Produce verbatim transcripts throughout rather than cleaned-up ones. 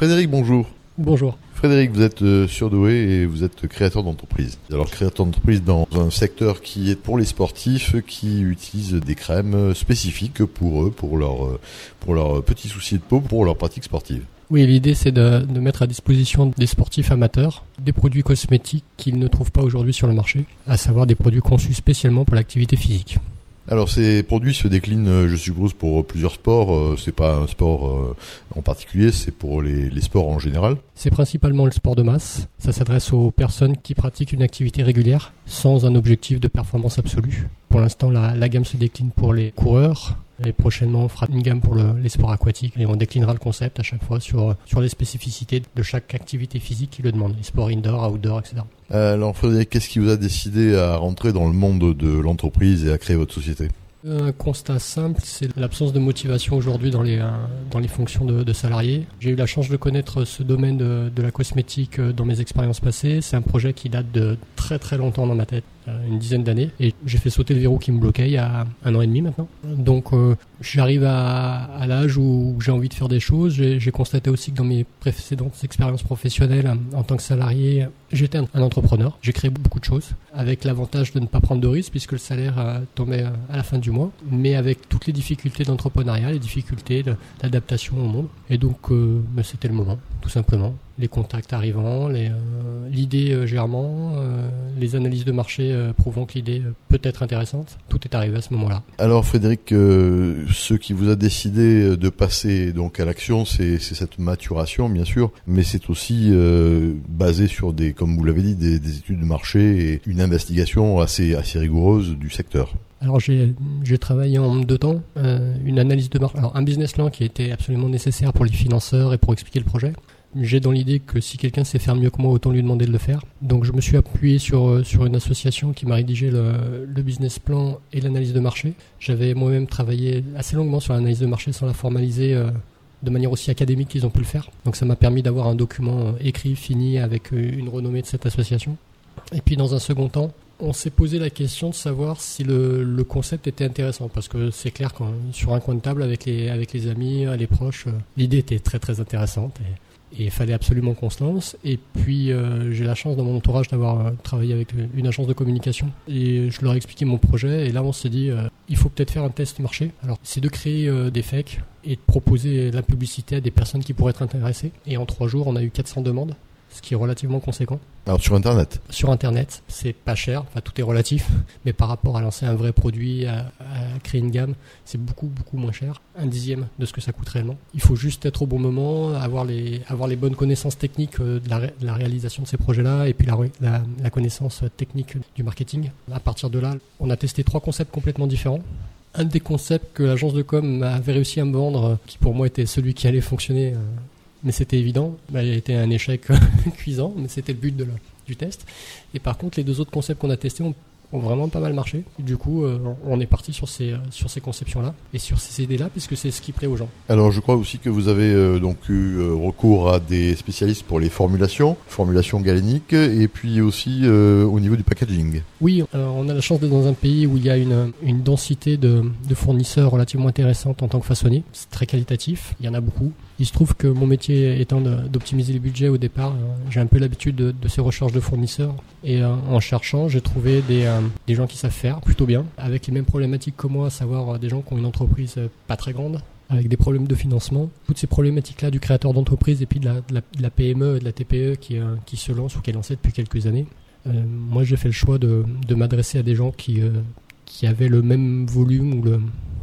Frédéric, bonjour. Bonjour. Frédéric, vous êtes euh, surdoué et vous êtes créateur d'entreprise. Alors créateur d'entreprise dans un secteur qui est pour les sportifs, qui utilisent des crèmes spécifiques pour eux, pour leurs pour leurs petits soucis de peau, pour leur pratique sportive. Oui, l'idée c'est de, de mettre à disposition des sportifs amateurs des produits cosmétiques qu'ils ne trouvent pas aujourd'hui sur le marché, à savoir des produits conçus spécialement pour l'activité physique. Alors ces produits se déclinent, je suppose, pour plusieurs sports. C'est pas un sport en particulier, c'est pour les, les sports en général. C'est principalement le sport de masse. Ça s'adresse aux personnes qui pratiquent une activité régulière sans un objectif de performance absolue. Pour l'instant, la, la gamme se décline pour les coureurs. Et prochainement, on fera une gamme pour le, les sports aquatiques et on déclinera le concept à chaque fois sur, sur les spécificités de chaque activité physique qui le demande, les sports indoor, outdoor, et cetera. Alors Frédéric, qu'est-ce qui vous a décidé à rentrer dans le monde de l'entreprise et à créer votre société ? Un constat simple, c'est l'absence de motivation aujourd'hui dans les, euh, dans les fonctions de, de salariés. J'ai eu la chance de connaître ce domaine de, de la cosmétique dans mes expériences passées. C'est un projet qui date de très très longtemps dans ma tête, une dizaine d'années. Et j'ai fait sauter le verrou qui me bloquait il y a un an et demi maintenant. Donc euh, j'arrive à, à l'âge où j'ai envie de faire des choses. J'ai, j'ai constaté aussi que dans mes précédentes expériences professionnelles en tant que salarié, j'étais un, un entrepreneur. J'ai créé beaucoup de choses avec l'avantage de ne pas prendre de risques puisque le salaire euh, tombait à la fin du mois, mais avec toutes les difficultés d'entrepreneuriat, les difficultés de, d'adaptation au monde. Et donc euh, c'était le moment, tout simplement. Les contacts arrivant, les, euh, l'idée euh, germant, euh, les analyses de marché euh, prouvant que l'idée euh, peut être intéressante, tout est arrivé à ce moment-là. Alors Frédéric, euh, ce qui vous a décidé de passer donc à l'action, c'est, c'est cette maturation bien sûr, mais c'est aussi euh, basé sur des, comme vous l'avez dit, des, des études de marché et une investigation assez assez rigoureuse du secteur. Alors j'ai, j'ai travaillé en deux temps, euh, une analyse de marché, alors un business plan qui était absolument nécessaire pour les financeurs et pour expliquer le projet. J'ai dans l'idée que si quelqu'un sait faire mieux que moi, autant lui demander de le faire. Donc je me suis appuyé sur sur une association qui m'a rédigé le, le business plan et l'analyse de marché. J'avais moi-même travaillé assez longuement sur l'analyse de marché sans la formaliser euh, de manière aussi académique qu'ils ont pu le faire. Donc ça m'a permis d'avoir un document écrit, fini, avec une renommée de cette association. Et puis dans un second temps, on s'est posé la question de savoir si le, le concept était intéressant, parce que c'est clair quand sur un coin de table avec les avec les amis, les proches, l'idée était très très intéressante et, et il fallait absolument qu'on se lance. Et puis euh, j'ai la chance dans mon entourage d'avoir euh, travaillé avec une agence de communication et je leur ai expliqué mon projet et là on s'est dit euh, il faut peut-être faire un test marché. Alors c'est de créer euh, des fakes et de proposer la publicité à des personnes qui pourraient être intéressées. Et en trois jours on a eu quatre cents demandes, ce qui est relativement conséquent. Alors sur Internet Sur Internet, c'est pas cher, enfin tout est relatif, mais par rapport à lancer un vrai produit, à, à créer une gamme, c'est beaucoup beaucoup moins cher, un dixième de ce que ça coûte réellement. Il faut juste être au bon moment, avoir les avoir les bonnes connaissances techniques de la, ré, de la réalisation de ces projets-là, et puis la, la, la connaissance technique du marketing. À partir de là, on a testé trois concepts complètement différents. Un des concepts que l'agence de com avait réussi à me vendre, qui pour moi était celui qui allait fonctionner, mais c'était évident, bah, il a été un échec cuisant, mais c'était le but de la, du test. Et par contre, les deux autres concepts qu'on a testés ont, ont vraiment pas mal marché. Du coup, euh, on est parti sur ces, sur ces conceptions-là et sur ces idées-là, puisque c'est ce qui plaît aux gens. Alors, je crois aussi que vous avez euh, donc eu euh, recours à des spécialistes pour les formulations, formulations galéniques, et puis aussi euh, au niveau du packaging. Oui, alors on a la chance d'être dans un pays où il y a une, une densité de, de fournisseurs relativement intéressante en tant que façonnier. C'est très qualitatif, il y en a beaucoup. Il se trouve que mon métier étant de, d'optimiser les budgets au départ, euh, j'ai un peu l'habitude de, de ces recherches de fournisseurs. Et euh, en cherchant, j'ai trouvé des, euh, des gens qui savent faire plutôt bien, avec les mêmes problématiques que moi, à savoir euh, des gens qui ont une entreprise euh, pas très grande, avec des problèmes de financement. Toutes ces problématiques-là du créateur d'entreprise et puis de la, de la, de la P M E, de la T P E qui, euh, qui se lance ou qui est lancée depuis quelques années. Euh, moi, j'ai fait le choix de, de m'adresser à des gens qui, euh, qui avaient le même volume ou le...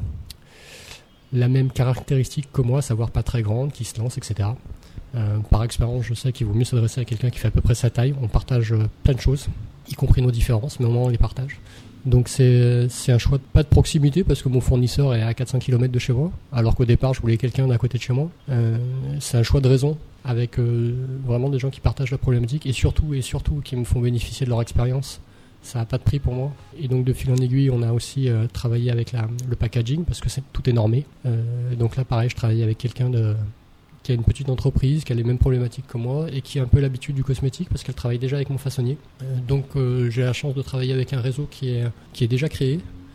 la même caractéristique que moi, à savoir pas très grande, qui se lance, et cetera. Euh, par expérience, je sais qu'il vaut mieux s'adresser à quelqu'un qui fait à peu près sa taille. On partage euh, plein de choses, y compris nos différences, mais au moins on les partage. Donc c'est, c'est un choix de, pas de proximité, parce que mon fournisseur est à quatre cents kilomètres de chez moi, alors qu'au départ je voulais quelqu'un d'à côté de chez moi. Euh, c'est un choix de raison, avec euh, vraiment des gens qui partagent la problématique, et surtout, et surtout qui me font bénéficier de leur expérience. Ça n'a pas de prix pour moi. Et donc de fil en aiguille, on a aussi euh, travaillé avec la, le packaging, parce que c'est, tout est normé. Euh, donc là, pareil, je travaille avec quelqu'un de, qui a une petite entreprise, qui a les mêmes problématiques que moi, et qui a un peu l'habitude du cosmétique, parce qu'elle travaille déjà avec mon façonnier. Euh, donc euh, j'ai la chance de travailler avec un réseau qui est, qui est déjà créé,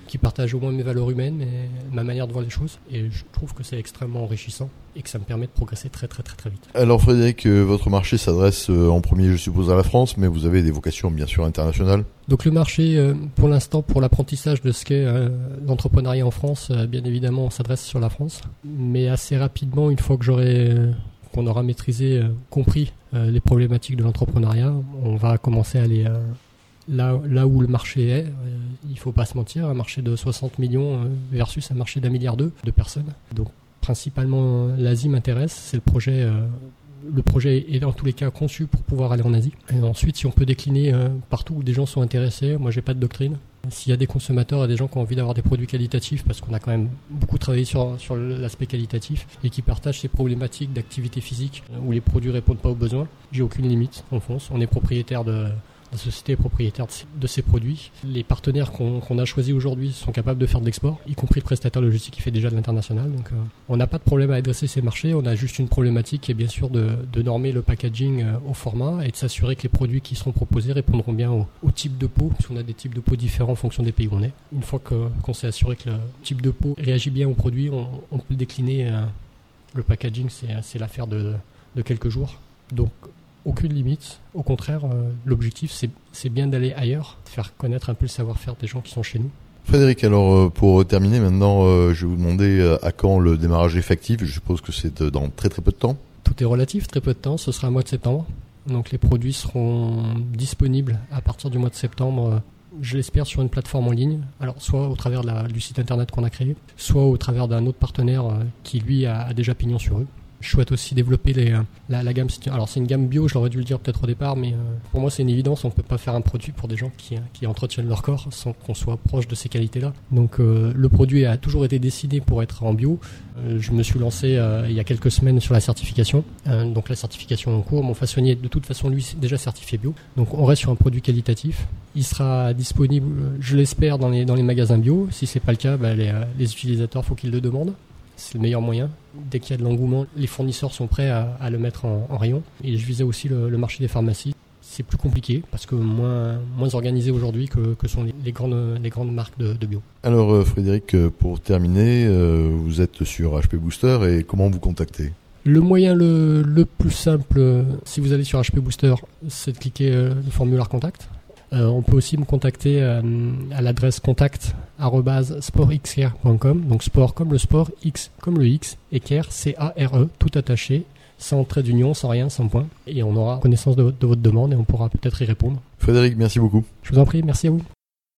qui partagent au moins mes valeurs humaines, mais ma manière de voir les choses. Et je trouve que c'est extrêmement enrichissant et que ça me permet de progresser très très très très vite. Alors Frédéric, euh, votre marché s'adresse euh, en premier, je suppose, à la France, mais vous avez des vocations bien sûr internationales. Donc le marché, euh, pour l'instant, pour l'apprentissage de ce qu'est euh, l'entrepreneuriat en France, euh, bien évidemment, on s'adresse sur la France. Mais assez rapidement, une fois que j'aurai... Euh, qu'on aura maîtrisé, euh, compris euh, les problématiques de l'entrepreneuriat, on va commencer à aller euh, là, là où le marché est. Euh, il ne faut pas se mentir, un marché de soixante millions euh, versus un marché d'un milliard deux de personnes. Donc principalement l'Asie m'intéresse, c'est le projet. Euh, le projet est dans tous les cas conçu pour pouvoir aller en Asie. Et ensuite, si on peut décliner euh, partout où des gens sont intéressés, moi j'ai pas de doctrine. S'il y a des consommateurs et des gens qui ont envie d'avoir des produits qualitatifs, parce qu'on a quand même beaucoup travaillé sur, sur l'aspect qualitatif, et qui partagent ces problématiques d'activité physique où les produits répondent pas aux besoins, j'ai aucune limite, on fonce. On est propriétaire de... La société est propriétaire de ces produits. Les partenaires qu'on, qu'on a choisis aujourd'hui sont capables de faire de l'export, y compris le prestataire logistique qui fait déjà de l'international. Donc, euh, on n'a pas de problème à adresser ces marchés. On a juste une problématique qui est bien sûr de, de normer le packaging euh, au format et de s'assurer que les produits qui seront proposés répondront bien au, au type de pot, parce qu'on a des types de pots différents en fonction des pays où on est. Une fois que, qu'on s'est assuré que le type de pot réagit bien au produit, on, on peut le décliner. Euh, le packaging, c'est, c'est l'affaire de, de quelques jours. Donc, aucune limite. Au contraire, euh, l'objectif, c'est, c'est bien d'aller ailleurs, faire connaître un peu le savoir-faire des gens qui sont chez nous. Frédéric, alors pour terminer maintenant, euh, je vais vous demander euh, à quand le démarrage effectif. Je suppose que c'est dans très très peu de temps. Tout est relatif, très peu de temps. Ce sera au mois de septembre. Donc les produits seront disponibles à partir du mois de septembre, je l'espère, sur une plateforme en ligne. Alors soit au travers de la, du site internet qu'on a créé, soit au travers d'un autre partenaire euh, qui lui a, a déjà pignon sur eux. Je souhaite aussi développer les, la, la gamme. Alors c'est une gamme bio, je l'aurais dû le dire peut-être au départ, mais euh, pour moi c'est une évidence. On ne peut pas faire un produit pour des gens qui, qui entretiennent leur corps sans qu'on soit proche de ces qualités-là. Donc euh, le produit a toujours été dessiné pour être en bio. Euh, je me suis lancé euh, il y a quelques semaines sur la certification. Euh, donc la certification en cours. Mon façonnier de toute façon lui c'est déjà certifié bio. Donc on reste sur un produit qualitatif. Il sera disponible, je l'espère, dans les, dans les magasins bio. Si c'est pas le cas, bah, les, les utilisateurs, faut qu'ils le demandent. C'est le meilleur moyen. Dès qu'il y a de l'engouement, les fournisseurs sont prêts à, à le mettre en, en rayon. Et je visais aussi le, le marché des pharmacies. C'est plus compliqué parce que moins, moins organisé aujourd'hui que, que sont les, les, grandes, les grandes marques de, de bio. Alors euh, Frédéric, pour terminer, euh, vous êtes sur H P Booster et comment vous contactez ? Le moyen le, le plus simple, si vous allez sur H P Booster, c'est de cliquer euh, le formulaire contact. Euh, on peut aussi me contacter euh, à l'adresse contact arobase sportxcare point com. Donc sport comme le sport, X comme le X, et care, C A R E, tout attaché, sans trait d'union, sans rien, sans point. Et on aura connaissance de, de votre demande et on pourra peut-être y répondre. Frédéric, merci beaucoup. Je vous en prie, merci à vous.